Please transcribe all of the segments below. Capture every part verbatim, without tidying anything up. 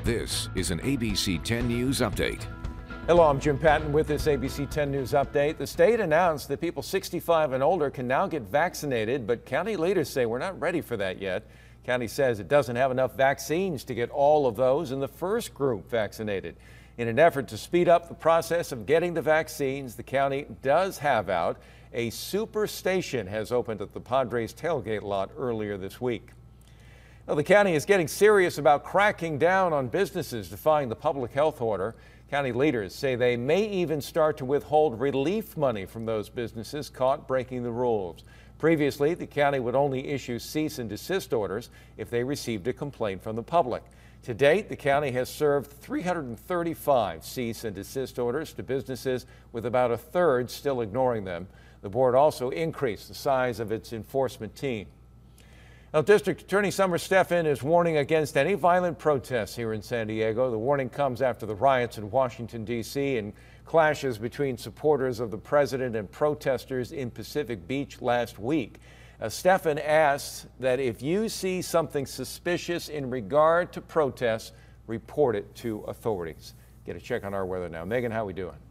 This is an A B C ten News update. Hello, I'm Jim Patton with this A B C ten News update. The state announced that people sixty-five and older can now get vaccinated, but county leaders say we're not ready for that yet. County says it doesn't have enough vaccines to get all of those in the first group vaccinated. In an effort to speed up the process of getting the vaccines, the county does have out a super station has opened at the Padres tailgate lot earlier this week. Well, the county is getting serious about cracking down on businesses defying the public health order. County leaders say they may even start to withhold relief money from those businesses caught breaking the rules. Previously, the county would only issue cease and desist orders if they received a complaint from the public. To date, the county has served three hundred thirty-five cease and desist orders to businesses, with about a third still ignoring them. The board also increased the size of its enforcement team. Now, District Attorney Summer Stephan is warning against any violent protests here in San Diego. The warning comes after the riots in Washington, D C and clashes between supporters of the president and protesters in Pacific Beach last week. Uh, Stephan asks that if you see something suspicious in regard to protests, report it to authorities. Get a check on our weather now. Megan, how are we doing?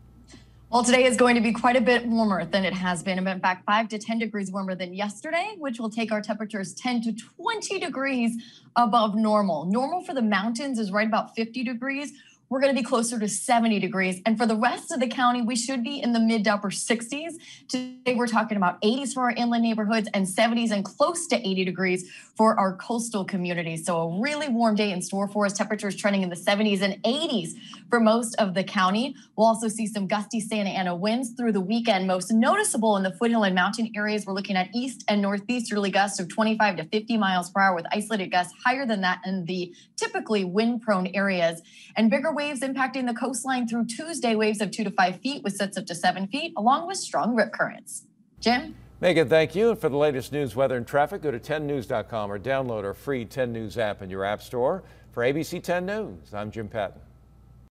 Well, today is going to be quite a bit warmer than it has been. In fact, five to ten degrees warmer than yesterday, which will take our temperatures ten to twenty degrees above normal. Normal for the mountains is right about fifty degrees. We're going to be closer to seventy degrees. And for the rest of the county, we should be in the mid to upper sixties. Today, we're talking about eighties for our inland neighborhoods and seventies and close to eighty degrees for our coastal communities. So a really warm day in store for us. Temperatures trending in the seventies and eighties for most of the county. We'll also see some gusty Santa Ana winds through the weekend. Most noticeable in the foothill and mountain areas, we're looking at east and northeasterly gusts of twenty-five to fifty miles per hour, with isolated gusts higher than that in the typically wind-prone areas. And bigger waves impacting the coastline through Tuesday, waves of two to five feet with sets up to seven feet, along with strong rip currents. Jim? Megan, thank you. And for the latest news, weather, and traffic, go to ten news dot com or download our free ten News app in your app store. For A B C ten News, I'm Jim Patton.